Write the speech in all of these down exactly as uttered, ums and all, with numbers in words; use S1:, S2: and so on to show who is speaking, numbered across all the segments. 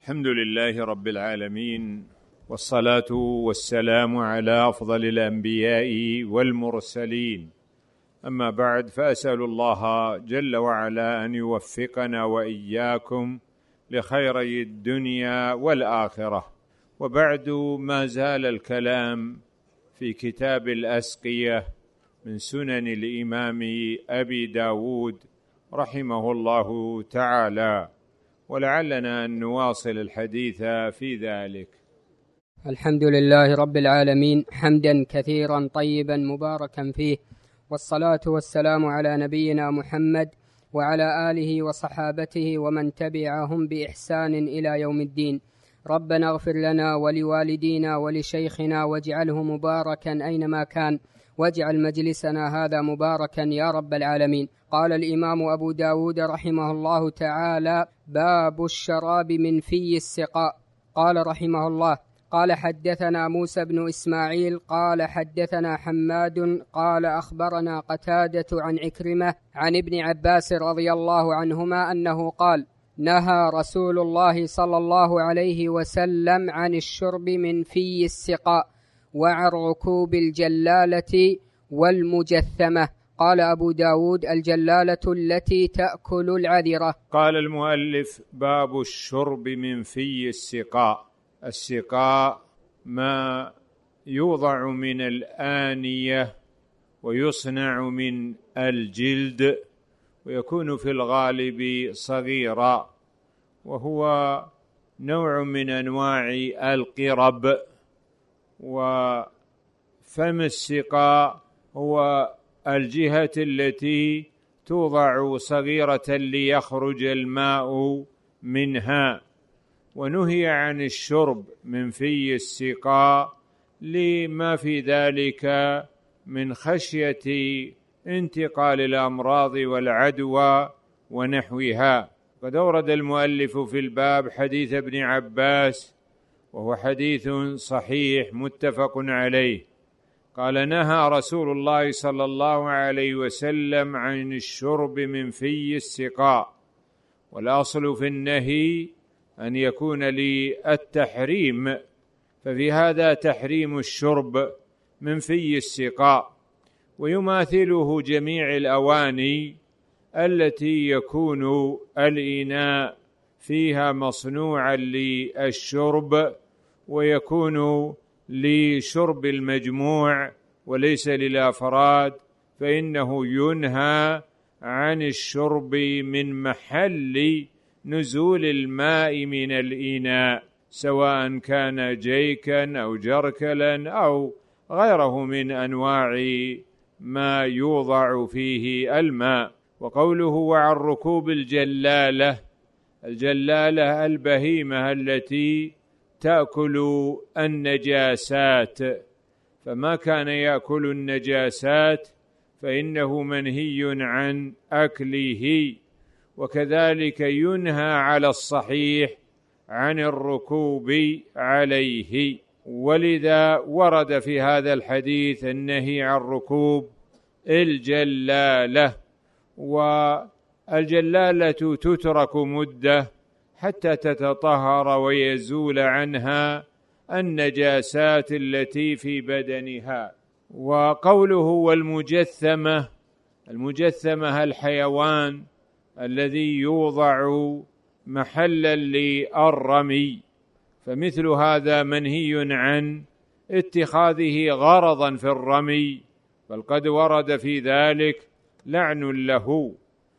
S1: الحمد لله رب العالمين، والصلاة والسلام على أفضل الأنبياء والمرسلين. أما بعد، فأسأل الله جل وعلا أن يوفقنا وإياكم لخيري الدنيا والآخرة. وبعد، ما زال الكلام في كتاب الأسقية من سنن الإمام أبي داود رحمه الله تعالى، ولعلنا أن نواصل الحديث في ذلك.
S2: الحمد لله رب العالمين، حمدا كثيرا طيبا مباركا فيه، والصلاة والسلام على نبينا محمد وعلى آله وصحابته ومن تبعهم بإحسان إلى يوم الدين. ربنا اغفر لنا ولوالدينا ولشيخنا واجعله مباركا أينما كان، واجعل مجلسنا هذا مباركا يا رب العالمين. قال الإمام أبو داود رحمه الله تعالى: باب الشراب من في السقاء. قال رحمه الله: قال حدثنا موسى بن إسماعيل قال حدثنا حماد قال أخبرنا قتادة عن عكرمة عن ابن عباس رضي الله عنهما أنه قال: نهى رسول الله صلى الله عليه وسلم عن الشرب من في السقاء وعن ركوب الجلالة والمجثمة. قال أبو داود: الجلالة التي تأكل العذرة.
S1: قال المؤلف: باب الشرب من في السقاء. السقاء ما يوضع من الآنية ويصنع من الجلد، ويكون في الغالب صغيرا، وهو نوع من أنواع القرب. وفم السقاء هو الجهة التي توضع صغيرة ليخرج الماء منها. ونهي عن الشرب من في السقاء لما في ذلك من خشية انتقال الأمراض والعدوى ونحوها. قد أورد المؤلف في الباب حديث ابن عباس، وهو حديث صحيح متفق عليه. قال: نهى رسول الله صلى الله عليه وسلم عن الشرب من في السقاء. والأصل في النهي أن يكون للتحريم، ففي هذا تحريم الشرب من في السقاء. ويماثله جميع الأواني التي يكون الإناء فيها مصنوعا للشرب، ويكون لشرب المجموع وليس للأفراد، فإنه ينهى عن الشرب من محل نزول الماء من الإناء، سواء كان جيكا أو جركلا أو غيره من أنواع ما يوضع فيه الماء. وقوله: وعن ركوب الجلالة. الجلالة البهيمة التي تأكل النجاسات، فما كان يأكل النجاسات فإنه منهي عن أكله. وكذلك ينهى على الصحيح عن الركوب عليه. ولذا ورد في هذا الحديث النهي عن ركوب الجلالة. والجلالة تترك مدة حتى تتطهر ويزول عنها النجاسات التي في بدنها. وقوله: والمجثمة. المجثمة الحيوان الذي يوضع محلا للرمي، فمثل هذا منهي عن اتخاذه غرضا في الرمي، بل قد ورد في ذلك لعن له.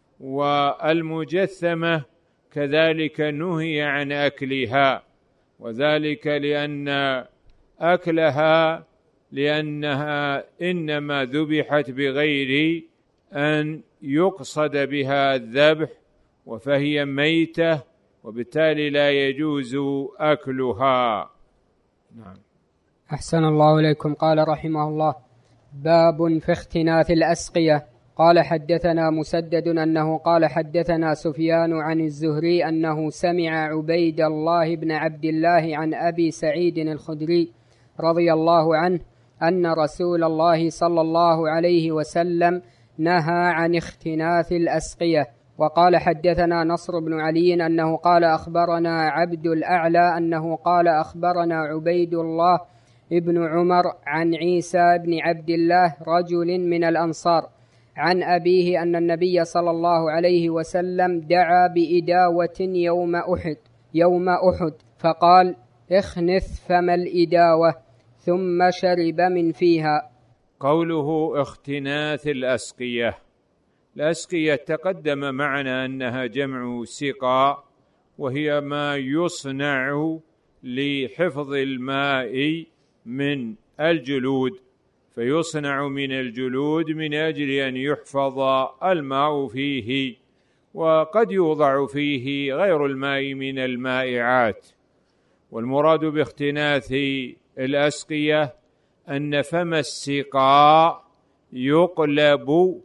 S1: والمجثمة كذلك نهي عن أكلها، وذلك لأن أكلها لأنها إنما ذبحت بغير أن يقصد بها الذبح، فهي ميتة، وبالتالي لا يجوز أكلها.
S2: نعم. أحسن الله إليكم. قال رحمه الله: باب في اختناث الأسقية. قال حدثنا مسدد أنه قال حدثنا سفيان عن الزهري أنه سمع عبيد الله بن عبد الله عن أبي سعيد الخدري رضي الله عنه أن رسول الله صلى الله عليه وسلم نهى عن اختناث الأسقية، وقال حدثنا نصر بن علي أنه قال أخبرنا عبد الأعلى أنه قال أخبرنا عبيد الله ابن عمر عن عيسى بن عبد الله رجل من الأنصار عن أبيه أن النبي صلى الله عليه وسلم دعا بإداوة يوم أحد يوم أحد فقال اخنث فم الإداوة ثم شرب من فيها.
S1: قوله اختناث الأسقية، الأسقية تقدم معنا أنها جمع سقاء، وهي ما يصنع لحفظ الماء من الجلود، فيصنع من الجلود من أجل أن يحفظ الماء فيه، وقد يوضع فيه غير الماء من المائعات. والمراد باختناث الأسقية أن فم السقاء يقلب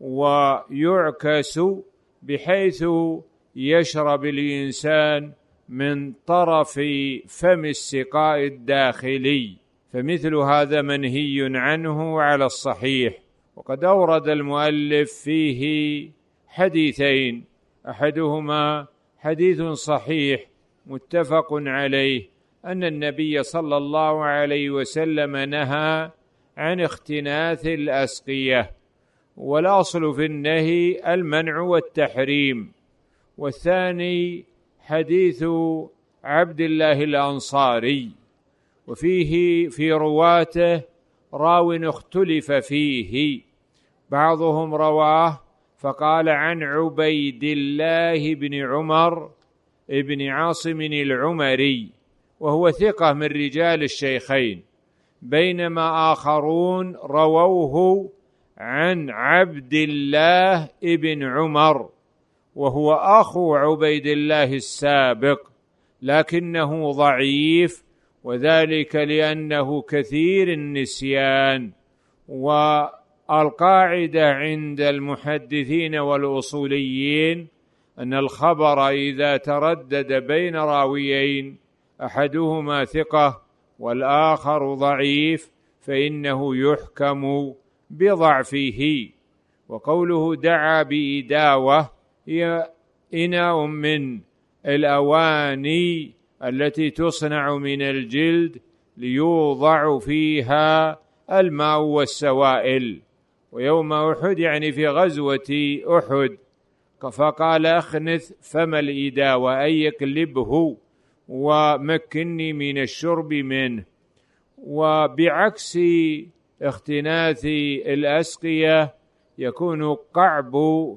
S1: ويعكس بحيث يشرب الإنسان من طرف فم السقاء الداخلي، فمثل هذا منهي عنه على الصحيح. وقد أورد المؤلف فيه حديثين، أحدهما حديث صحيح متفق عليه أن النبي صلى الله عليه وسلم نهى عن اختناث الأسقية، والأصل في النهي المنع والتحريم. والثاني حديث عبد الله الأنصاري، وفيه في رواته راو اختلف فيه، بعضهم رواه فقال عن عبيد الله بن عمر ابن عاصم العمري، وهو ثقة من رجال الشيخين، بينما آخرون رووه عن عبد الله ابن عمر، وهو أخو عبيد الله السابق، لكنه ضعيف، وذلك لأنه كثير النسيان. والقاعدة عند المحدثين والأصوليين أن الخبر إذا تردد بين راويين أحدهما ثقة والآخر ضعيف فإنه يحكم بضعفه. وقوله دعا بإداوة هي إناء من الأواني التي تصنع من الجلد ليوضع فيها الماء والسوائل. ويوم أحد يعني في غزوة أحد، فقال أخنث فم الإداوة أي اقلبه ومكني من الشرب منه. وبعكس اختناث الأسقية يكون قعب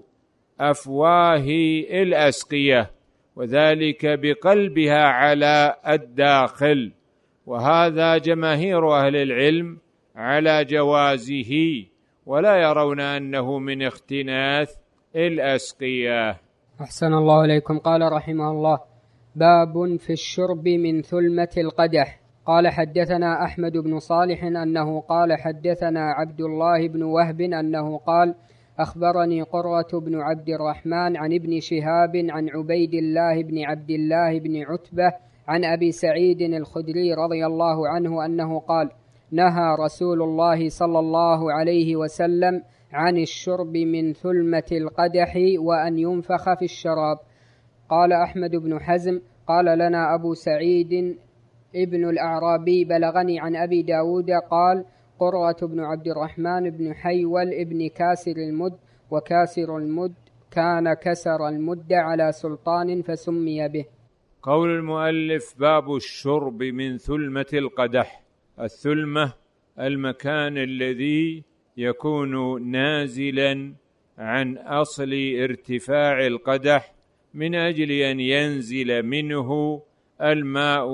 S1: أفواه الأسقية، وذلك بقلبها على الداخل، وهذا جماهير أهل العلم على جوازه، ولا يرون أنه من اختناث الأسقية.
S2: أحسن الله إليكم. قال رحمه الله: باب في الشرب من ثلمة القدح. قال حدثنا أحمد بن صالح أنه قال حدثنا عبد الله بن وهب أنه قال أخبرني قرة بن عبد الرحمن عن ابن شهاب عن عبيد الله بن عبد الله بن عتبة عن أبي سعيد الخدري رضي الله عنه أنه قال نهى رسول الله صلى الله عليه وسلم عن الشرب من ثلمة القدح وأن ينفخ في الشراب. قال أحمد بن حزم قال لنا أبو سعيد ابن الأعرابي بلغني عن أبي داود قال قرة بن عبد الرحمن بن حيول ابن كاسر المد، وكاسر المد كان كسر المد على سلطان فسمي به.
S1: قول المؤلف: باب الشرب من ثلمة القدح. الثلمة المكان الذي يكون نازلا عن أصل ارتفاع القدح من أجل أن ينزل منه الماء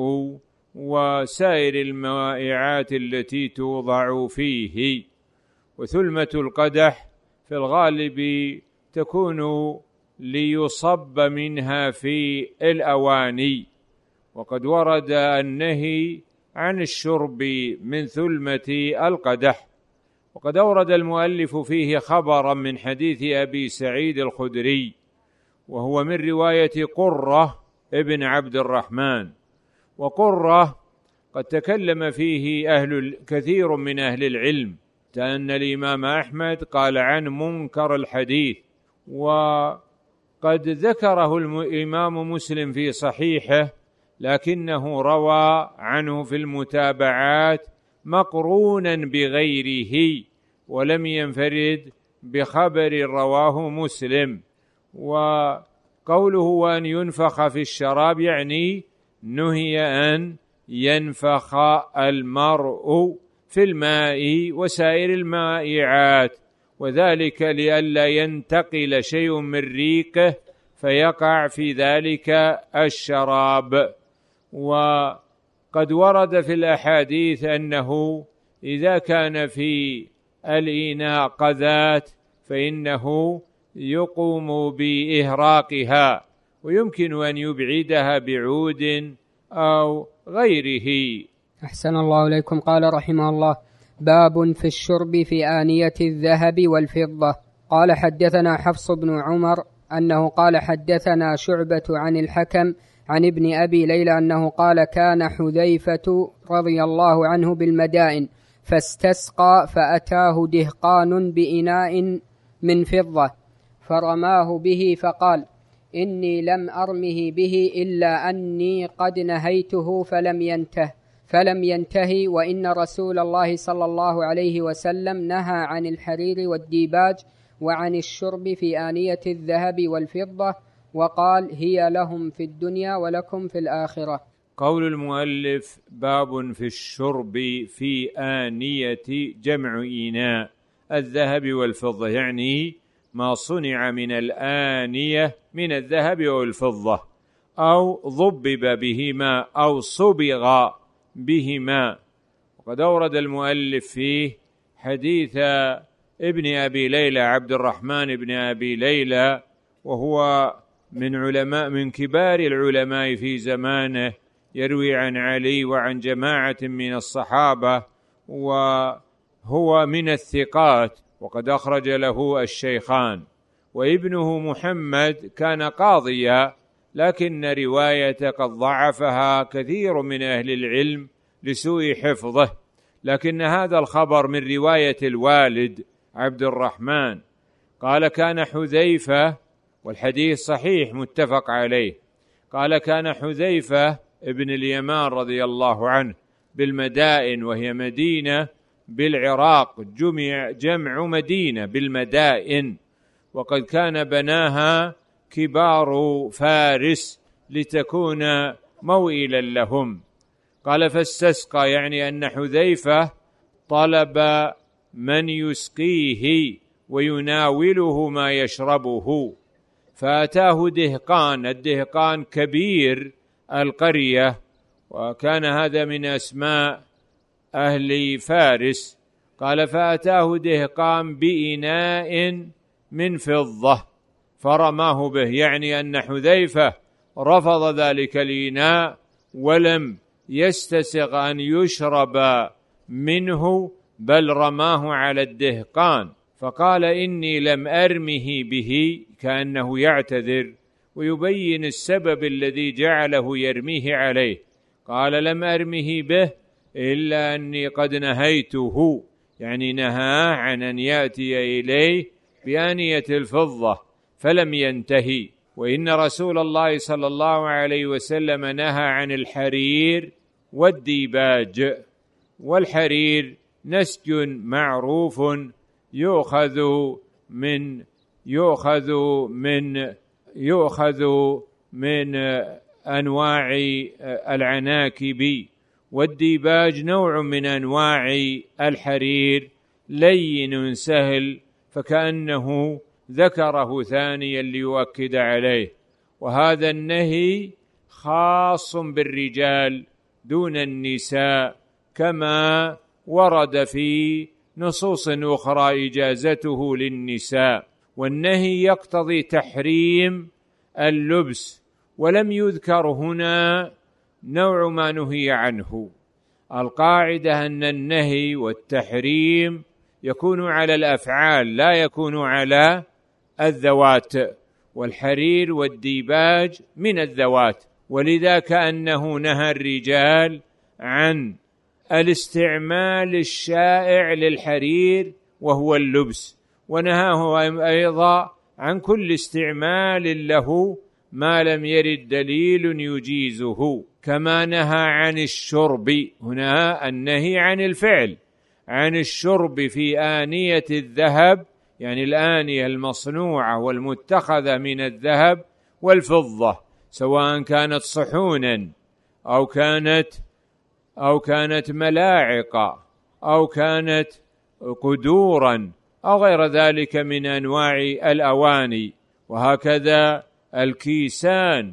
S1: وسائر المائعات التي توضع فيه. وثلمة القدح في الغالب تكون ليصب منها في الأواني، وقد ورد النهي عن الشرب من ثلمة القدح. وقد أورد المؤلف فيه خبرا من حديث أبي سعيد الخدري، وهو من رواية قرة ابن عبد الرحمن. وقرة قد تكلم فيه أهل كثير من أهل العلم، كأن الإمام أحمد قال عن منكر الحديث، قد ذكره الإمام مسلم في صحيحه، لكنه روى عنه في المتابعات مقرونا بغيره، ولم ينفرد بخبر رواه مسلم. وقوله وأن ينفخ في الشراب يعني نهي أن ينفخ المرء في الماء وسائر المائعات، وذلك لئلا ينتقل شيء من ريقه فيقع في ذلك الشراب. وقد ورد في الأحاديث أنه إذا كان في الإناء قذات فإنه يقوم بإهراقها، ويمكن أن يبعدها بعود أو غيره.
S2: أحسن الله إليكم. قال رحمه الله: باب في الشرب في آنية الذهب والفضة. قال حدثنا حفص بن عمر أنه قال حدثنا شعبة عن الحكم عن ابن أبي ليلى أنه قال كان حذيفة رضي الله عنه بالمدائن فاستسقى فأتاه دهقان بإناء من فضة فرماه به فقال: إني لم أرمه به إلا أني قد نهيته فلم ينته فلم ينتهي وإن رسول الله صلى الله عليه وسلم نهى عن الحرير والديباج وعن الشرب في آنية الذهب والفضة، وقال: هي لهم في الدنيا ولكم في الآخرة.
S1: قول المؤلف: باب في الشرب في آنية، جمع إناء، الذهب والفضة، يعني ما صنع من الآنية من الذهب والفضة، أو ضبب بهما أو صبغ بهما. وقد أورد المؤلف فيه حديث ابن أبي ليلى عبد الرحمن بن أبي ليلى، وهو من علماء من كبار العلماء في زمانه، يروي عن علي وعن جماعة من الصحابة، وهو من الثقات، وقد أخرج له الشيخان. وابنه محمد كان قاضيا، لكن رواية قد ضعفها كثير من أهل العلم لسوء حفظه، لكن هذا الخبر من رواية الوالد عبد الرحمن. قال كان حذيفة، والحديث صحيح متفق عليه، قال كان حذيفة ابن اليمان رضي الله عنه بالمدائن، وهي مدينة بالعراق، جمع جمع مدينة بالمدائن، وقد كان بناها كبار فارس لتكون موئلا لهم. قال فاستسقى، يعني أن حذيفة طلب من يسقيه ويناوله ما يشربه، فأتاه دهقان، الدهقان كبير القرية، وكان هذا من أسماء أهل فارس. قال فأتاه دهقان بإناء من فضة فرماه به، يعني أن حذيفة رفض ذلك الإناء ولم يستسغ أن يشرب منه، بل رماه على الدهقان، فقال إني لم أرمه به، كأنه يعتذر ويبين السبب الذي جعله يرميه عليه. قال لم أرمه به إلا أني قد نهيته، يعني نهى عن أن يأتي إليه بآنية الفضة فلم ينتهي، وإن رسول الله صلى الله عليه وسلم نهى عن الحرير والديباج. والحرير نسج معروف يؤخذ من يؤخذ من يؤخذ من أنواع العناكب، والديباج نوع من أنواع الحرير لين سهل، فكأنه ذكره ثانيا ليؤكد عليه. وهذا النهي خاص بالرجال دون النساء، كما ورد في نصوص أخرى إجازته للنساء، والنهي يقتضي تحريم اللبس، ولم يذكر هنا نوع ما نهي عنه. القاعدة أن النهي والتحريم يكون على الأفعال لا يكون على الذوات، والحرير والديباج من الذوات، ولذا كأنه نهى الرجال عن الاستعمال الشائع للحرير وهو اللبس، ونهاه أيضا عن كل استعمال له ما لم يرد دليل يجيزه، كما نهى عن الشرب، هنا النهي عن الفعل، عن الشرب في آنية الذهب، يعني الآنية المصنوعة والمتخذة من الذهب والفضة، سواء كانت صحونا أو كانت أو كانت ملاعق أو كانت قدورا أو غير ذلك من أنواع الأواني، وهكذا الكيسان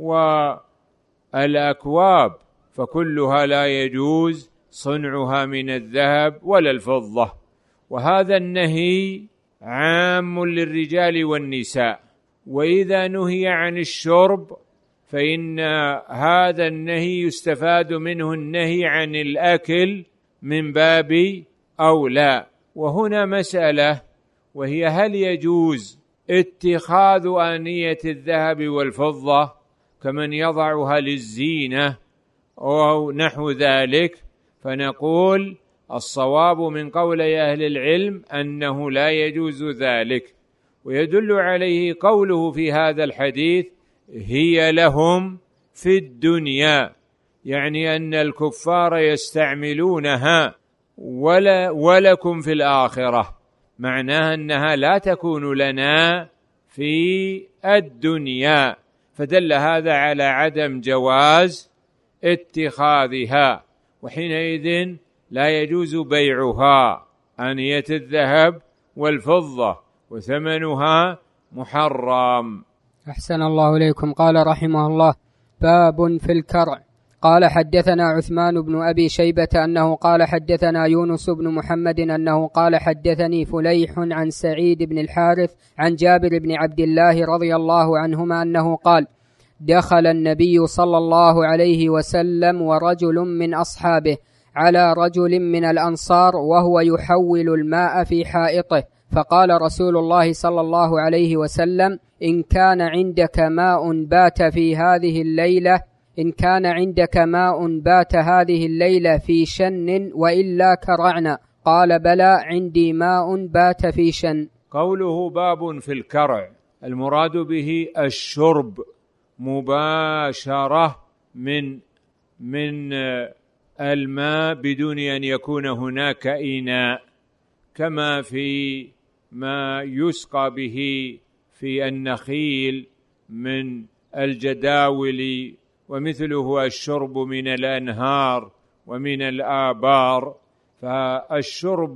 S1: والأكواب، فكلها لا يجوز صنعها من الذهب ولا الفضة. وهذا النهي عام للرجال والنساء. وإذا نهي عن الشرب فإن هذا النهي يستفاد منه النهي عن الأكل من باب أولى. وهنا مسألة، وهي هل يجوز اتخاذ آنية الذهب والفضة كمن يضعها للزينة أو نحو ذلك؟ فنقول الصواب من قول أهل العلم أنه لا يجوز ذلك، ويدل عليه قوله في هذا الحديث هي لهم في الدنيا، يعني أن الكفار يستعملونها ولا ولكم في الآخرة، معناها أنها لا تكون لنا في الدنيا، فدل هذا على عدم جواز اتخاذها، وحينئذ لا يجوز بيعها آنية الذهب والفضة وثمنها محرم.
S2: أحسن الله إليكم. قال رحمه الله: باب في الكرع. قال حدثنا عثمان بن أبي شيبة أنه قال حدثنا يونس بن محمد أنه قال حدثني فليح عن سعيد بن الحارث عن جابر بن عبد الله رضي الله عنهما أنه قال: دخل النبي صلى الله عليه وسلم ورجل من أصحابه على رجل من الأنصار وهو يحول الماء في حائطه، فقال رسول الله صلى الله عليه وسلم: إن كان عندك ماء بات في هذه الليلة إن كان عندك ماء بات هذه الليلة في شن وإلا كرعنا. قال: بلى، عندي ماء بات في شن.
S1: قوله باب في الكرع، المراد به الشرب مباشرة من من الماء بدون أن يكون هناك إناء، كما في ما يسقى به في النخيل من الجداول، ومثله الشرب من الأنهار ومن الآبار. فالشرب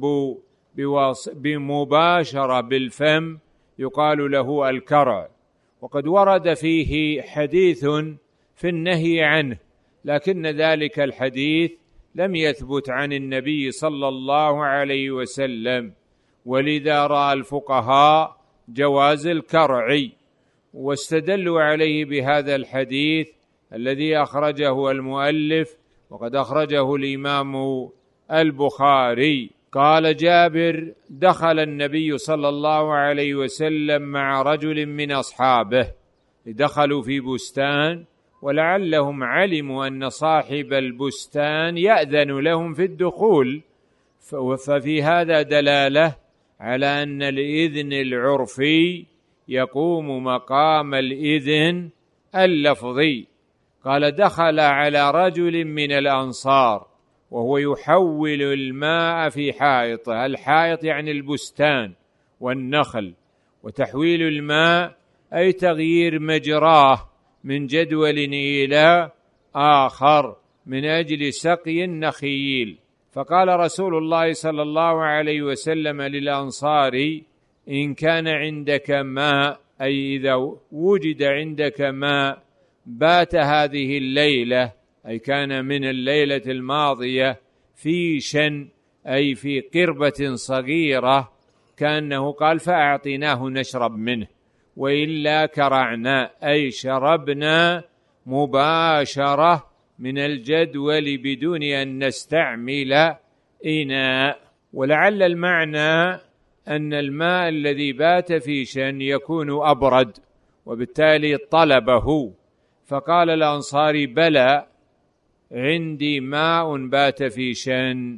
S1: بمباشرة بالفم يقال له الكرع، وقد ورد فيه حديث في النهي عنه، لكن ذلك الحديث لم يثبت عن النبي صلى الله عليه وسلم، ولذا رأى الفقهاء جواز الكرع، واستدلوا عليه بهذا الحديث الذي أخرجه المؤلف، وقد أخرجه الإمام البخاري. قال جابر: دخل النبي صلى الله عليه وسلم مع رجل من أصحابه، دخلوا في بستان، ولعلهم علموا أن صاحب البستان يأذن لهم في الدخول، ففي هذا دلالة على أن الإذن العرفي يقوم مقام الإذن اللفظي. قال: دخل على رجل من الأنصار وهو يحول الماء في حائطه، الحائط يعني البستان والنخل، وتحويل الماء أي تغيير مجراه من جدول إلى آخر من أجل سقي النخيل. فقال رسول الله صلى الله عليه وسلم للأنصاري: إن كان عندك ماء، أي إذا وجد عندك ماء بات هذه الليلة، أي كان من الليلة الماضية، في شن أي في قربة صغيرة، كأنه قال: فأعطيناه نشرب منه، وإلا كرعنا أي شربنا مباشرة من الجدول بدون أن نستعمل إناء. ولعل المعنى أن الماء الذي بات في شن يكون أبرد، وبالتالي طلبه، فقال الأنصاري: بلى، عندي ماء بات في شن،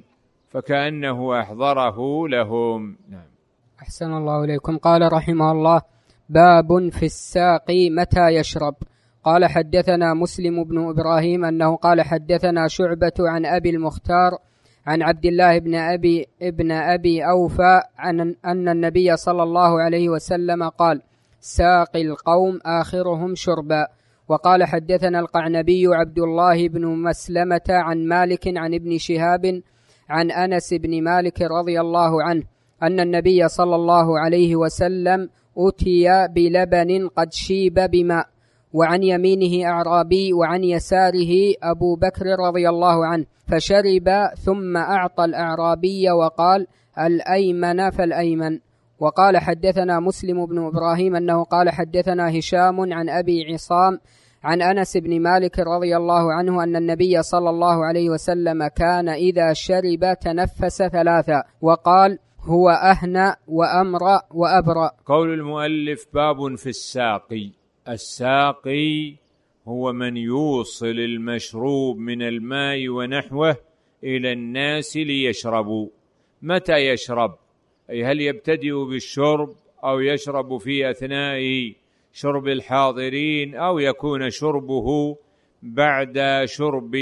S1: فكأنه أحضره لهم. نعم.
S2: أحسن الله إليكم. قال رحمه الله: باب في الساقي متى يشرب. قال حدثنا مسلم بن إبراهيم أنه قال حدثنا شعبة عن أبي المختار عن عبد الله بن أبي, ابن أبي أوفى عن أن النبي صلى الله عليه وسلم قال ساقي القوم آخرهم شربا. وقال حدثنا القعنبي عبد الله بن مسلمة عن مالك عن ابن شهاب عن أنس بن مالك رضي الله عنه أن النبي صلى الله عليه وسلم أتي بلبن قد شيب بماء، وعن يمينه أعرابي وعن يساره أبو بكر رضي الله عنه، فشرب ثم أعطى الأعرابي وقال الأيمن فالأيمن. وقال حدثنا مسلم بن إبراهيم أنه قال حدثنا هشام عن أبي عصام عن أنس بن مالك رضي الله عنه أن النبي صلى الله عليه وسلم كان إذا شرب تنفس ثلاثا وقال هو أهنأ وأمرأ وأبرأ.
S1: قول المؤلف باب في الساقي. الساقي هو من يوصل المشروب من الماء ونحوه إلى الناس ليشربوا. متى يشرب؟ أي هل يبتدئ بالشرب أو يشرب في أثناء شرب الحاضرين أو يكون شربه بعد شرب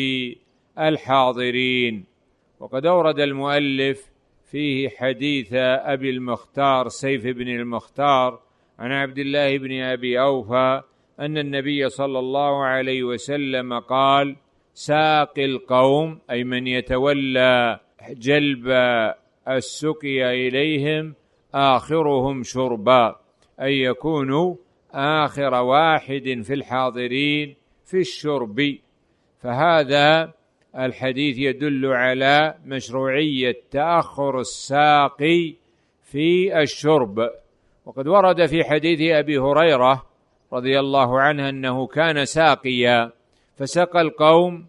S1: الحاضرين. وقد أورد المؤلف فيه حديث أبي المختار سيف بن المختار عن عبد الله بن أبي أوفى أن النبي صلى الله عليه وسلم قال ساقي القوم، أي من يتولى جلب السقي إليهم، آخرهم شربا، أي يكون آخر واحد في الحاضرين في الشرب. فهذا الحديث يدل على مشروعية تأخر الساقي في الشرب. وقد ورد في حديث أبي هريرة رضي الله عنه أنه كان ساقيا فسقى القوم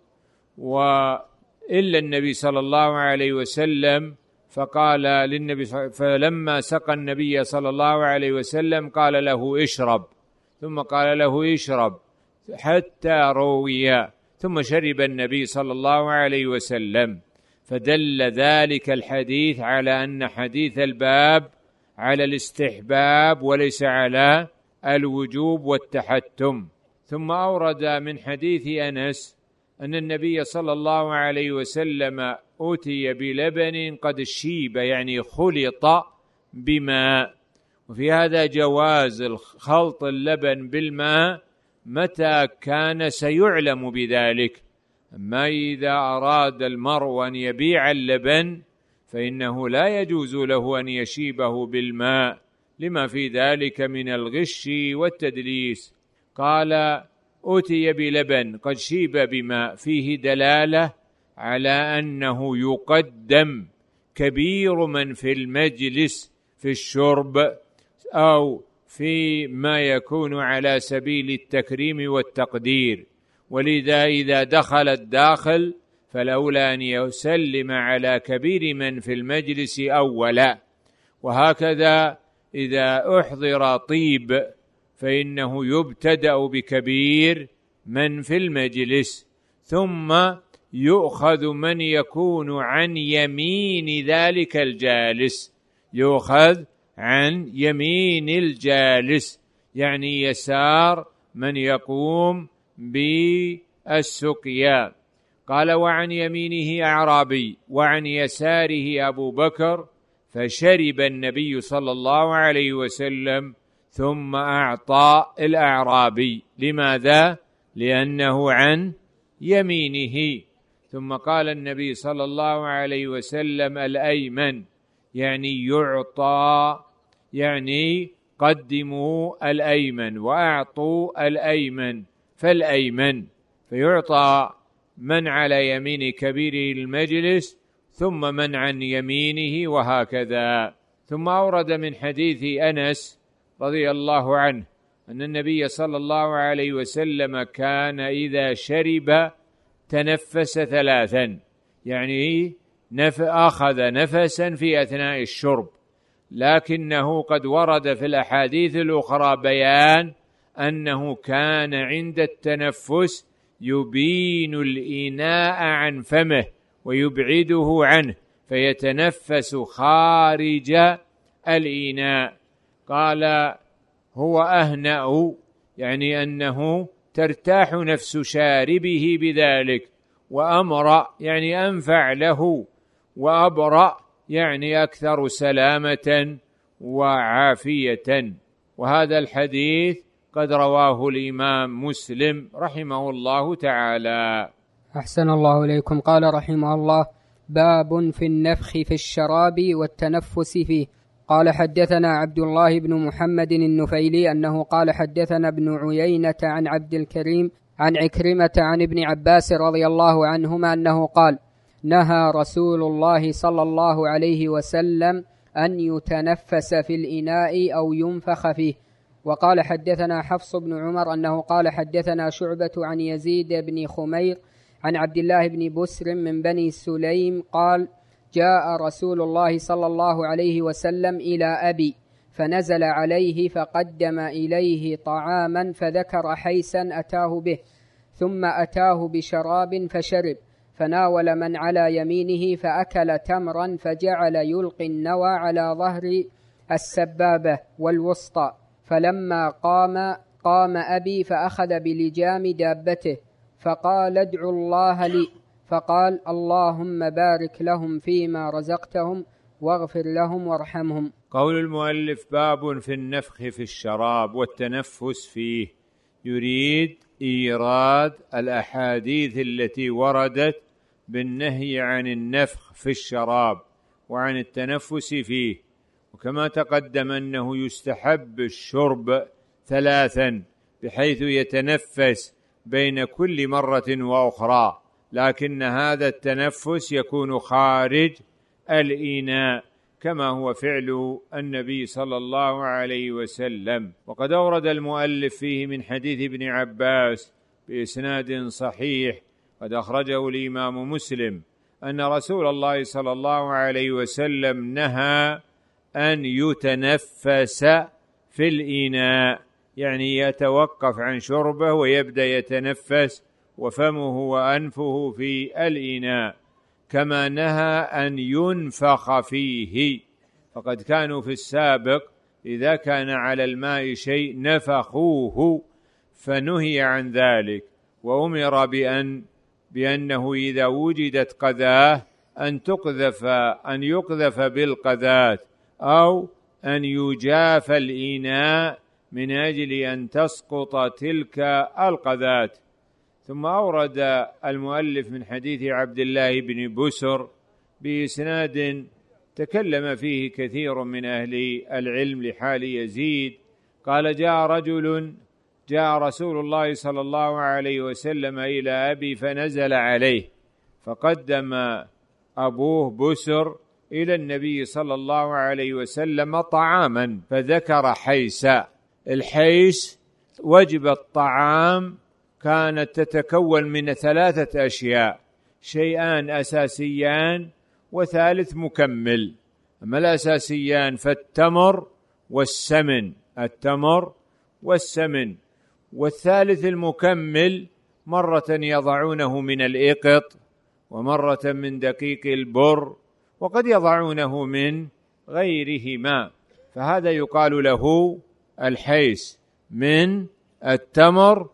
S1: وإلا النبي صلى الله عليه وسلم، فقال للنبي فلما سقى النبي صلى الله عليه وسلم قال له اشرب، ثم قال له اشرب حتى روي، ثم شرب النبي صلى الله عليه وسلم. فدل ذلك الحديث على أن حديث الباب على الاستحباب وليس على الوجوب والتحتم. ثم أورد من حديث أنس أن النبي صلى الله عليه وسلم أتي بلبن قد شيب، يعني خلط بماء. وفي هذا جواز خلط اللبن بالماء متى كان سيعلم بذلك. أما إذا أراد المرء أن يبيع اللبن فإنه لا يجوز له أن يشيبه بالماء لما في ذلك من الغش والتدليس. قال أتي بلبن قد شيب بماء، فيه دلالة على أنه يقدم كبير من في المجلس في الشرب أو في ما يكون على سبيل التكريم والتقدير. ولذا إذا دخل الداخل فالأولى أن يسلم على كبير من في المجلس أولا. وهكذا إذا أحضر طيب فإنه يبتدأ بكبير من في المجلس، ثم يؤخذ من يكون عن يمين ذلك الجالس، يؤخذ عن يمين الجالس يعني يسار من يقوم بالسقيا. قال وعن يمينه أعرابي وعن يساره أبو بكر، فشرب النبي صلى الله عليه وسلم ثم أعطى الأعرابي. لماذا؟ لأنه عن يمينه. ثم قال النبي صلى الله عليه وسلم الأيمن، يعني يعطى، يعني قدموا الأيمن وأعطوا الأيمن فالأيمن، فيعطى من على يمين كبير المجلس ثم من عن يمينه وهكذا. ثم أورد من حديث أنس رضي الله عنه أن النبي صلى الله عليه وسلم كان إذا شرب تنفس ثلاثا، يعني نف أخذ نفسا في أثناء الشرب. لكنه قد ورد في الأحاديث الأخرى بيان أنه كان عند التنفس يبين الإناء عن فمه ويبعده عنه فيتنفس خارج الإناء. قال هو أهنأ، يعني أنه ترتاح نفس شاربه بذلك، وأمرأ يعني أنفع له، وأبرأ يعني أكثر سلامة وعافية. وهذا الحديث قد رواه الإمام مسلم رحمه الله تعالى.
S2: أحسن الله إليكم. قال رحمه الله: باب في النفخ في الشراب والتنفس فيه. قال: حدثنا عبد الله بن محمد النفيلي أنه قال: حدثنا ابن عيينة عن عبد الكريم عن عكرمة عن ابن عباس رضي الله عنهما أنه قال: نهى رسول الله صلى الله عليه وسلم أن يتنفس في الإناء أو ينفخ فيه. وقال: حدثنا حفص بن عمر أنه قال: حدثنا شعبة عن يزيد بن خمير عن عبد الله بن بسر من بني سليم قال: جاء رسول الله صلى الله عليه وسلم إلى أبي فنزل عليه فقدم إليه طعاما فذكر حيسا أتاه به، ثم أتاه بشراب فشرب، فناول من على يمينه فأكل تمرا فجعل يلقي النوى على ظهر السبابة والوسطى، فلما قام قام أبي فأخذ بلجام دابته فقال: ادعوا الله لي، فقال: اللهم بارك لهم فيما رزقتهم واغفر لهم وارحمهم.
S1: قول المؤلف: باب في النفخ في الشراب والتنفس فيه، يريد إيراد الأحاديث التي وردت بالنهي عن النفخ في الشراب وعن التنفس فيه. وكما تقدم أنه يستحب الشرب ثلاثا بحيث يتنفس بين كل مرة وأخرى، لكن هذا التنفس يكون خارج الإناء كما هو فعل النبي صلى الله عليه وسلم. وقد أورد المؤلف فيه من حديث ابن عباس بإسناد صحيح قد أخرجه الإمام مسلم أن رسول الله صلى الله عليه وسلم نهى أن يتنفس في الإناء، يعني يتوقف عن شربه ويبدأ يتنفس وفمه وأنفه في الإناء، كما نهى أن ينفخ فيه. فقد كانوا في السابق إذا كان على الماء شيء نفخوه، فنهي عن ذلك، وأمر بأن بأنه إذا وجدت قذاة أن تقذف أن يقذف بالقذاة، أو أن يجاف الإناء من أجل أن تسقط تلك القذاة. ثم أورد المؤلف من حديث عبد الله بن بسر بإسناد تكلم فيه كثير من أهل العلم لحال يزيد قال: جاء رجل جاء رسول الله صلى الله عليه وسلم إلى أبي فنزل عليه، فقدم أبوه بسر إلى النبي صلى الله عليه وسلم طعاما فذكر حيسا. الحيس وجبة الطعام كانت تتكون من ثلاثة أشياء: شيئان أساسيان وثالث مكمل. أما الأساسيان فالتمر والسمن، التمر والسمن، والثالث المكمل مرة يضعونه من الإقط ومرة من دقيق البر، وقد يضعونه من غيرهما، فهذا يقال له الحيس من التمر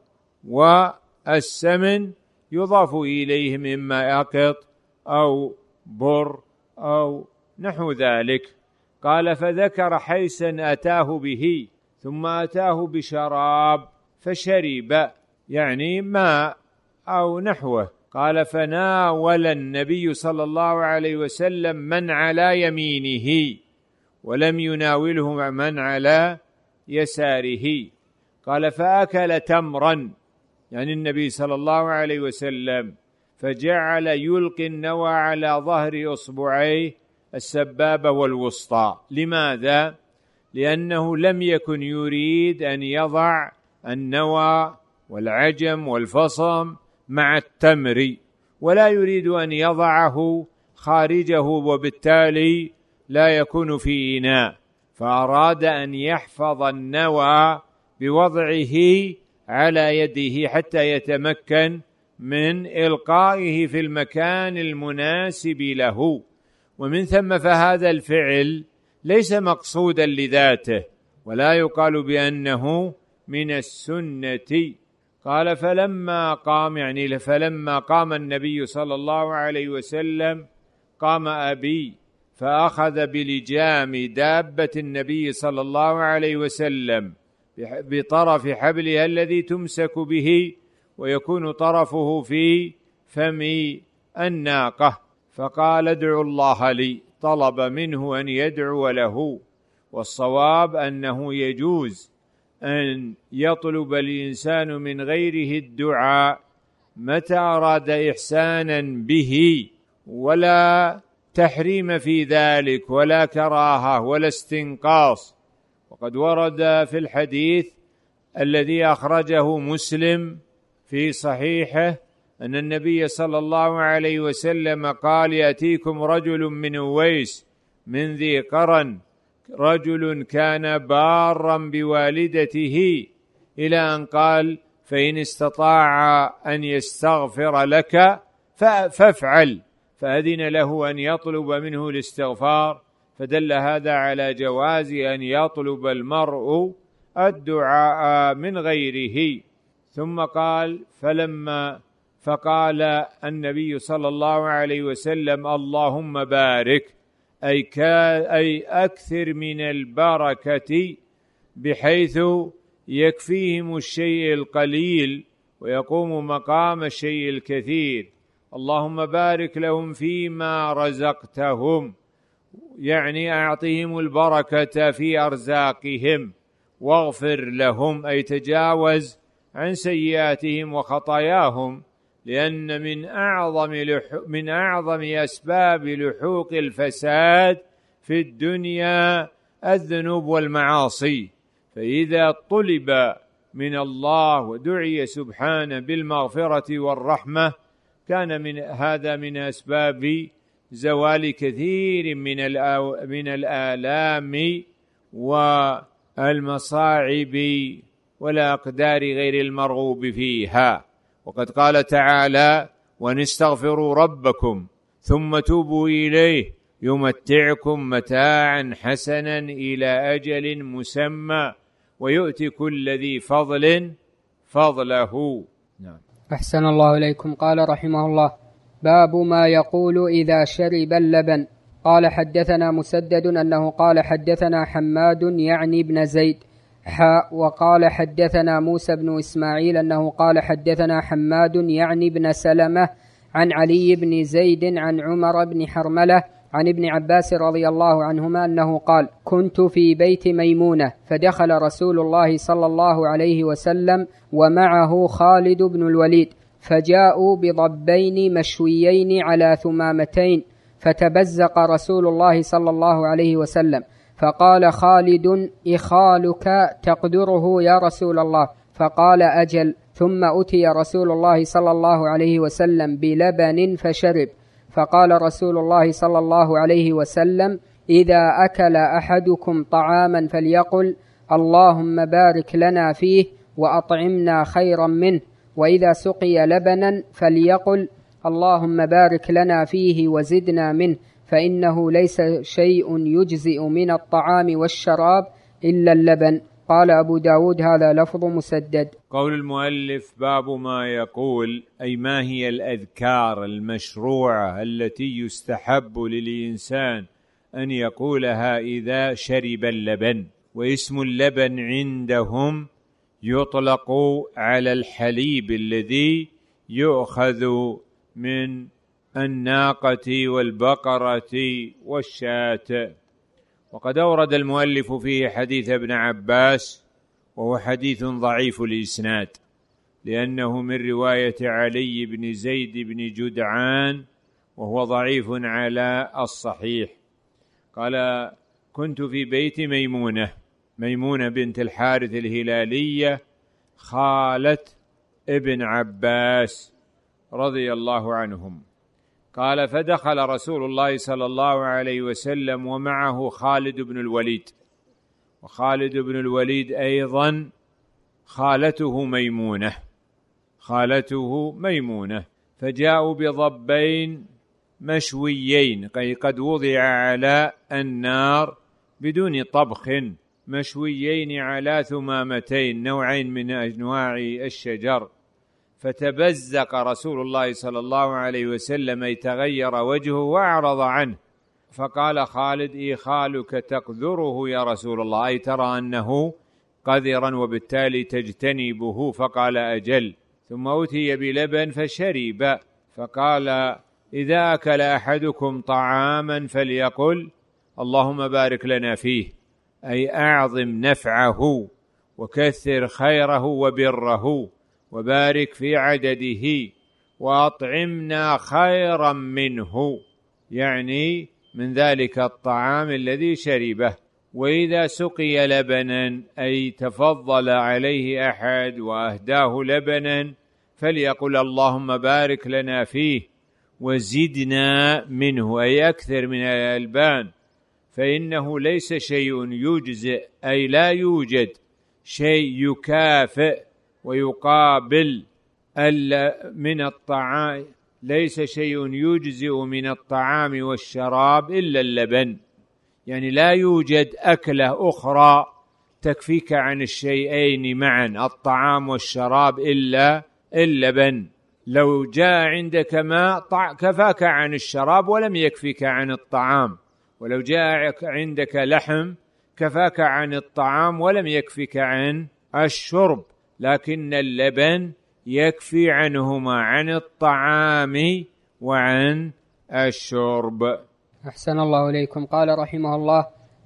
S1: والسمن، يضاف إليه مما أقط أو بر أو نحو ذلك. قال: فذكر حيسا أتاه به، ثم أتاه بشراب فشرب، يعني ماء أو نحوه. قال: فناول النبي صلى الله عليه وسلم من على يمينه ولم يناوله من على يساره. قال: فأكل تمرا، يعني النبي صلى الله عليه وسلم، فجعل يلقي النوى على ظهر أصبعيه السبابة والوسطى. لماذا؟ لأنه لم يكن يريد أن يضع النوى والعجم والفصم مع التمر، ولا يريد أن يضعه خارجه وبالتالي لا يكون في إناء، فأراد أن يحفظ النوى بوضعه على يده حتى يتمكن من إلقائه في المكان المناسب له. ومن ثم فهذا الفعل ليس مقصودا لذاته، ولا يقال بأنه من السنة. قال فلما قام، يعني فلما قام النبي صلى الله عليه وسلم قام أبي فأخذ بلجام دابة النبي صلى الله عليه وسلم بطرف حبلها الذي تمسك به، ويكون طرفه في فم الناقة، فقال ادعوا الله لي، طلب منه أن يدعو له. والصواب أنه يجوز أن يطلب الإنسان من غيره الدعاء متى أراد إحسانا به، ولا تحريم في ذلك ولا كراهة ولا استنقاص. وقد ورد في الحديث الذي أخرجه مسلم في صحيحه أن النبي صلى الله عليه وسلم قال يأتيكم رجل من أويس من ذي قرن، رجل كان بارا بوالدته، إلى أن قال فإن استطاع أن يستغفر لك فافعل، فأذن له أن يطلب منه الاستغفار، فدل هذا على جواز أن يطلب المرء الدعاء من غيره. ثم قال فلما فقال النبي صلى الله عليه وسلم اللهم بارك، أي, أي أكثر من البركة بحيث يكفيهم الشيء القليل ويقوم مقام الشيء الكثير. اللهم بارك لهم فيما رزقتهم، يعني أعطهم البركة في أرزاقهم، واغفر لهم أي تجاوز عن سيئاتهم وخطاياهم، لأن من أعظم من أعظم أسباب لحوق الفساد في الدنيا الذنوب والمعاصي. فإذا طلب من الله ودعي سبحانه بالمغفرة والرحمة كان من هذا من أسباب زوال كثير من من الآلام والمصاعب والأقدار غير المرغوب فيها. وقد قال تعالى وأن استغفروا ربكم ثم توبوا إليه يمتعكم متاعا حسنا إلى أجل مسمى ويؤتي كل ذي فضل فضله. نعم.
S2: أحسن الله إليكم. قال رحمه الله باب ما يقول إذا شرب اللبن. قال حدثنا مسدد أنه قال حدثنا حماد يعني ابن زيد حاء وقال حدثنا موسى بن إسماعيل أنه قال حدثنا حماد يعني ابن سلمة عن علي بن زيد عن عمر بن حرملة عن ابن عباس رضي الله عنهما أنه قال كنت في بيت ميمونة فدخل رسول الله صلى الله عليه وسلم ومعه خالد بن الوليد فجاءوا بضبين مشويين على ثمامتين، فتبزق رسول الله صلى الله عليه وسلم فقال خالد إخالك تقدره يا رسول الله؟ فقال أجل. ثم أتي رسول الله صلى الله عليه وسلم بلبن فشرب، فقال رسول الله صلى الله عليه وسلم إذا أكل أحدكم طعاما فليقل اللهم بارك لنا فيه وأطعمنا خيرا منه، وإذا سقي لبنا فليقل اللهم بارك لنا فيه وزدنا منه، فإنه ليس شيء يجزئ من الطعام والشراب إلا اللبن. قال أبو داود هذا لفظ مسدد.
S1: قول المؤلف باب ما يقول، أي ما هي الأذكار المشروعة التي يستحب للإنسان أن يقولها إذا شرب اللبن. واسم اللبن عندهم يطلق على الحليب الذي يؤخذ من الناقة والبقرة والشاة. وقد أورد المؤلف فيه حديث ابن عباس، وهو حديث ضعيف الإسناد لأنه من رواية علي بن زيد بن جدعان، وهو ضعيف على الصحيح. قال كنت في بيت ميمونة، ميمونة بنت الحارث الهلالية خالة ابن عباس رضي الله عنهم. قال فدخل رسول الله صلى الله عليه وسلم ومعه خالد بن الوليد، وخالد بن الوليد أيضا خالته ميمونة خالته ميمونة فجاءوا بضبين مشويين، أي قد وضع على النار بدون طبخ، مشويين على ثمامتين، نوعين من أنواع الشجر، فتبزق رسول الله صلى الله عليه وسلم يتغير وجهه وأعرض عنه، فقال خالد: إي خالك تقذره يا رسول الله، أي ترى أنه قذرا وبالتالي تجتنبه؟ فقال: أجل. ثم أتي بلبن فشرب، فقال: إذا أكل أحدكم طعاما فليقل اللهم بارك لنا فيه، أي أعظم نفعه وكثر خيره وبره وبارك في عدده وأطعمنا خيرا منه، يعني من ذلك الطعام الذي شربه. وإذا سقي لبنا، أي تفضل عليه أحد وأهداه لبنا، فليقل اللهم بارك لنا فيه وزدنا منه، أي أكثر من الألبان، فإنه ليس شيء يجزئ، أي لا يوجد شيء يكافئ ويقابل من الطعام، ليس شيء يجزئ من الطعام والشراب إلا اللبن، يعني لا يوجد أكلة أخرى تكفيك عن الشيئين معا، الطعام والشراب، إلا اللبن. لو جاء عندك ماء كفاك عن الشراب ولم يكفيك عن الطعام، ولو جاء عندك لحم كفاك عن الطعام ولم يكفيك عن الشرب، لكن اللبن يكفي عنهما، عن الطعام وعن الشرب.
S2: أحسن الله إليكم. قال رحمه الله: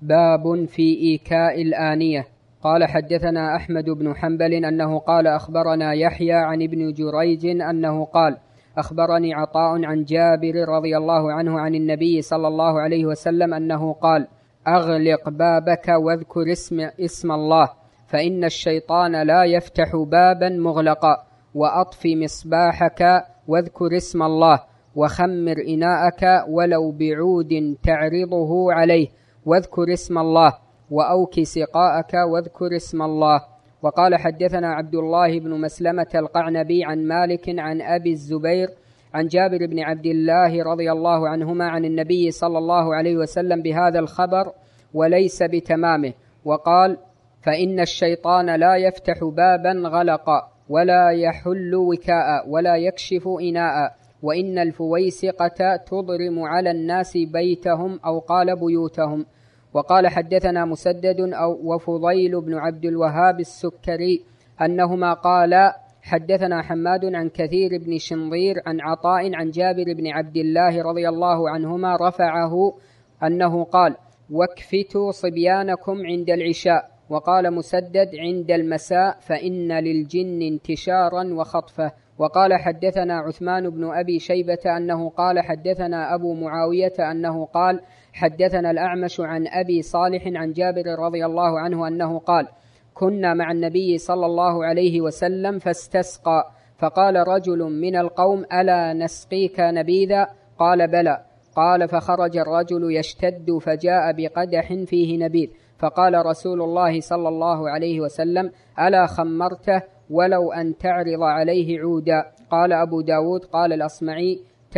S2: باب في إيكاء الآنية. قال: حدثنا أحمد بن حنبل أنه قال: أخبرنا يحيى عن ابن جريج أنه قال: أخبرني عطاء عن جابر رضي الله عنه عن النبي صلى الله عليه وسلم أنه قال: أغلق بابك واذكر اسم, اسم الله، فإن الشيطان لا يفتح بابا مغلقا، وأطفي مصباحك واذكر اسم الله، وخمر إناءك ولو بعود تعرضه عليه واذكر اسم الله، وأوك سقاءك واذكر اسم الله. وقال: حدثنا عبد الله بن مسلمة القعنبي عن مالك عن أبي الزبير عن جابر بن عبد الله رضي الله عنهما عن النبي صلى الله عليه وسلم بهذا الخبر وليس بتمامه، وقال: فإن الشيطان لا يفتح بابا غلقا ولا يحل وكاء ولا يكشف إناء، وإن الفويسقة تضرم على الناس بيتهم أو قال بيوتهم. وقال: حدثنا مسدد أو وفضيل بن عبد الوهاب السكري أنهما قال: حدثنا حماد عن كثير بن شنظير عن عطاء عن جابر بن عبد الله رضي الله عنهما رفعه أنه قال: واكفتوا صبيانكم عند العشاء. وقال مسدد: عند المساء، فإن للجن انتشارا وخطفة. وقال: حدثنا عثمان بن أبي شيبة أنه قال: حدثنا أبو معاوية أنه قال: حدثنا الأعمش عن أبي صالح عن جابر رضي الله عنه أنه قال: كنا مع النبي صلى الله عليه وسلم فاستسقى، فقال رجل من القوم: ألا نسقيك نبيذا؟ قال: بلى. قال: فخرج الرجل يشتد فجاء بقدح فيه نبيذ، فقال رسول الله صلى الله عليه وسلم: ألا خمرته ولو أن تعرض عليه عودا؟ قال أبو داود: قال الأصمعي: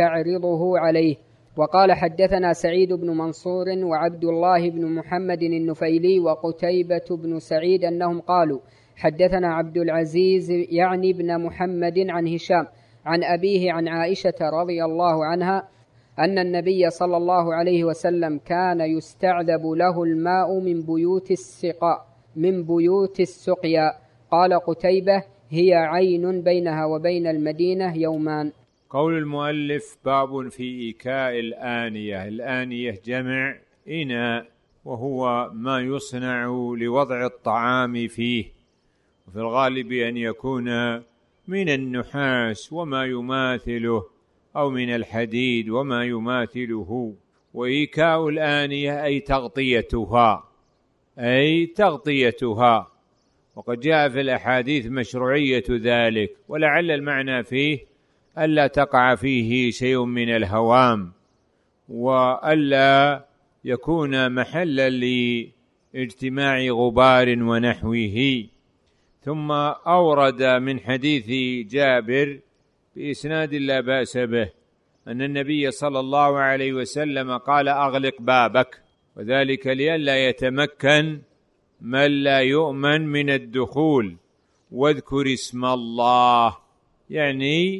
S2: تعرضه عليه. وقال: حدثنا سعيد بن منصور وعبد الله بن محمد النفيلي وقتيبة بن سعيد أنهم قالوا: حدثنا عبد العزيز يعني بن محمد عن هشام عن أبيه عن عائشة رضي الله عنها أن النبي صلى الله عليه وسلم كان يستعذب له الماء من بيوت السقاء من بيوت السقيا. قال قتيبة: هي عين بينها وبين المدينة يومان.
S1: قول المؤلف: باب في إيكاء الآنية. الآنية جمع إناء، وهو ما يصنع لوضع الطعام فيه، وفي الغالب أن يكون من النحاس وما يماثله، أو من الحديد وما يماثله. وإيكاء الآنية أي تغطيتها أي تغطيتها وقد جاء في الأحاديث مشروعية ذلك، ولعل المعنى فيه ألا تقع فيه شيء من الهوام، وألا يكون محلا لاجتماع غبار ونحوه. ثم أورد من حديث جابر بإسناد لا بأس به أن النبي صلى الله عليه وسلم قال: أغلق بابك، وذلك لئلا يتمكن من لا يؤمن من الدخول. واذكر اسم الله يعني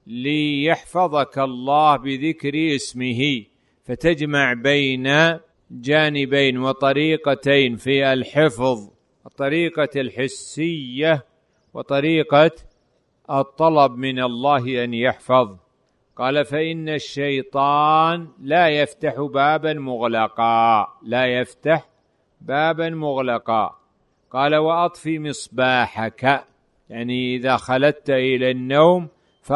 S1: ليحفظك الله بذكر اسمه، فتجمع بين جانبين وطريقتين في الحفظ، الطريقة الحسية وطريقة الطلب من الله أن يحفظ. قال فإن الشيطان لا يفتح بابا مغلقا، لا يفتح بابا مغلقا. قال وأطفي مصباحك، يعني إذا خلدت إلى النوم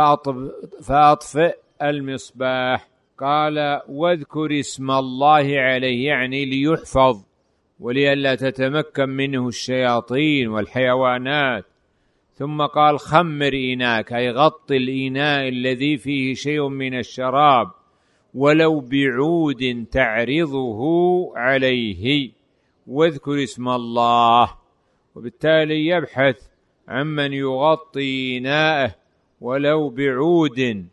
S1: فأطفئ المصباح. قال واذكر اسم الله عليه يعني ليحفظ ولئلا تتمكن منه الشياطين والحيوانات. ثم قال خمر إناك أي غط الإناء الذي فيه شيء من الشراب ولو بعود تعرضه عليه. واذكر اسم الله، وبالتالي يبحث عمن يغطي إناءه ولو بعود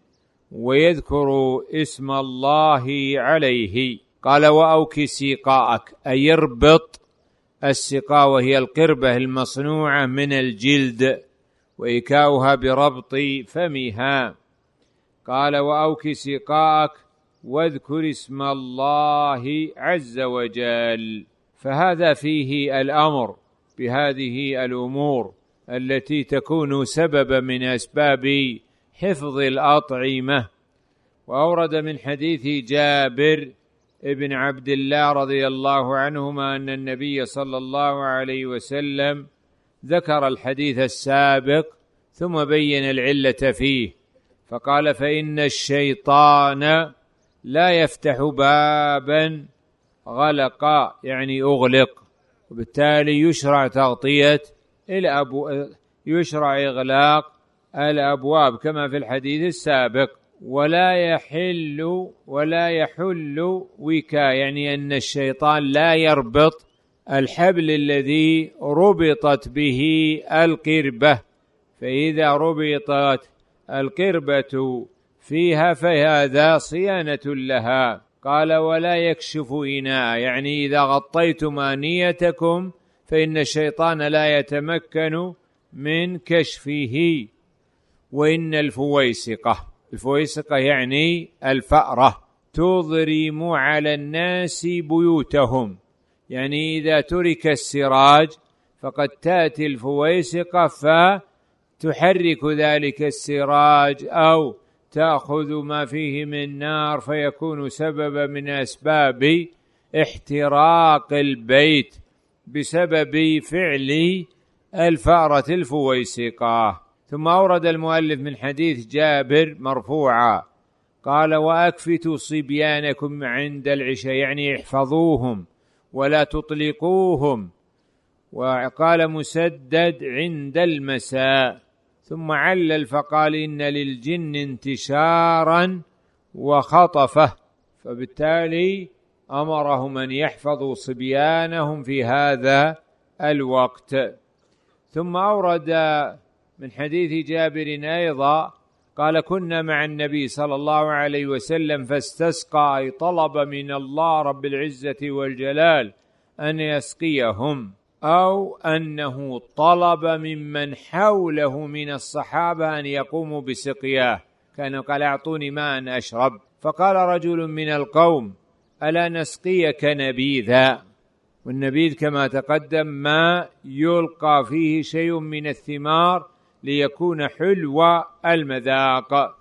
S1: ويذكر اسم الله عليه. قال وأوك سيقاءك أي يربط السقاء وهي القربة المصنوعة من الجلد وإيكاؤها بربط فمها. قال وأوك سقاءك واذكر اسم الله عز وجل. فهذا فيه الأمر بهذه الأمور التي تكون سببا من أسباب حفظ الأطعمة. وأورد من حديث جابر ابن عبد الله رضي الله عنهما أن النبي صلى الله عليه وسلم ذكر الحديث السابق ثم بين العلة فيه، فقال فإن الشيطان لا يفتح بابا غلقا يعني أغلق، وبالتالي يشرع تغطية الأبو يشرع إغلاق الأبواب كما في الحديث السابق. ولا يحل ولا يحل وكا يعني أن الشيطان لا يربط الحبل الذي ربطت به القربة، فإذا ربطت القربة فيها فهذا صيانة لها. قال ولا يكشف إناء يعني إذا غطيتم آنيتكم فإن الشيطان لا يتمكن من كشفه. وإن الفويسقة، الفويسقة يعني الفأرة، تضرم على الناس بيوتهم، يعني إذا ترك السراج فقد تأتي الفويسقة فتحرك ذلك السراج أو تأخذ ما فيه من نار فيكون سببا من أسباب احتراق البيت بسبب فعل الفأرة الفويسقة. ثم أورد المؤلف من حديث جابر مرفوعا قال وأكفتوا صبيانكم عند العشاء يعني احفظوهم ولا تطلقوهم. وقال مسدد عند المساء. ثم علل فقال إن للجن انتشارا وخطفه، فبالتالي أمرهم أن يحفظوا صبيانهم في هذا الوقت. ثم أورد من حديث جابر أيضا قال كنا مع النبي صلى الله عليه وسلم فاستسقى أي طلب من الله رب العزة والجلال أن يسقيهم، أو أنه طلب ممن حوله من الصحابة أن يقوموا بسقياه، كان قال أعطوني ماء أشرب. فقال رجل من القوم ألا نسقيك نبيذا، والنبيذ كما تقدم ما يلقى فيه شيء من الثمار ليكون حلو المذاق.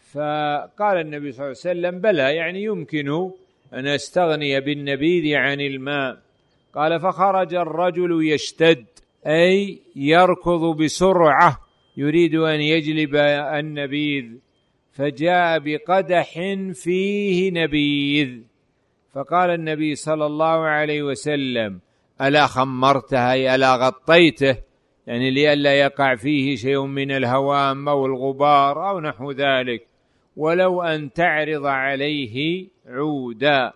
S1: فقال النبي صلى الله عليه وسلم بلى يعني يمكن أن أستغني بالنبيذ عن الماء. قال فخرج الرجل يشتد أي يركض بسرعة يريد أن يجلب النبيذ، فجاء بقدح فيه نبيذ، فقال النبي صلى الله عليه وسلم ألا خمرتها أي ألا غطيته، يعني لئلا يقع فيه شيء من الهوام أو الغبار أو نحو ذلك، ولو أن تعرض عليه عودا.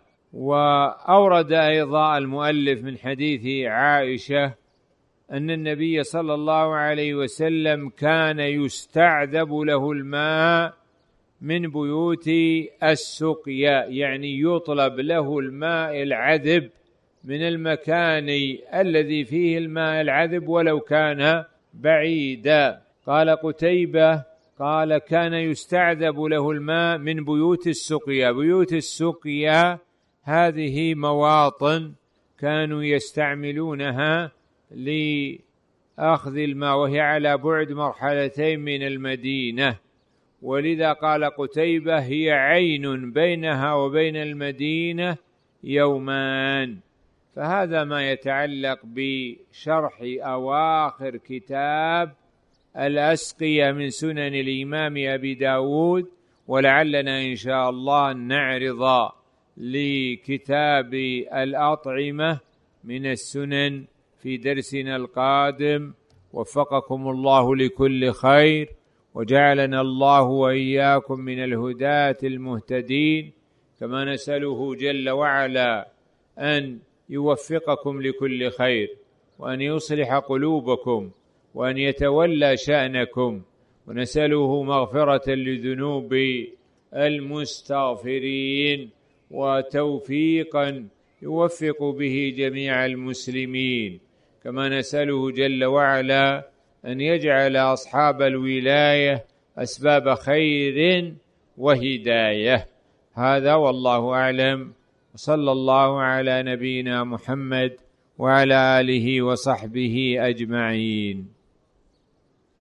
S1: وأورد أيضا المؤلف من حديث عائشة أن النبي صلى الله عليه وسلم كان يستعذب له الماء من بيوت السقيا، يعني يطلب له الماء العذب من المكان الذي فيه الماء العذب ولو كان بعيدا. قال قتيبة قال كان يستعذب له الماء من بيوت السقيا. بيوت السقيا هذه مواطن كانوا يستعملونها لأخذ الماء، وهي على بعد مرحلتين من المدينة، ولذا قال قتيبة هي عين بينها وبين المدينة يومان. فهذا ما يتعلق بشرح أواخر كتاب الأسقية من سنن الإمام أبي داود، ولعلنا إن شاء الله نعرض لكتاب الأطعمة من السنن في درسنا القادم. وفقكم الله لكل خير، وجعلنا الله وإياكم من الهداة المهتدين، كما نسأله جل وعلا أن يوفقكم لكل خير، وأن يصلح قلوبكم، وأن يتولى شأنكم، ونسأله مغفرة لذنوب المستغفرين، وتوفيقا يوفق به جميع المسلمين، كما نسأله جل وعلا أن يجعل أصحاب الولاية أسباب خير وهداية. هذا والله أعلم، وصلى الله على نبينا محمد وعلى آله وصحبه أجمعين.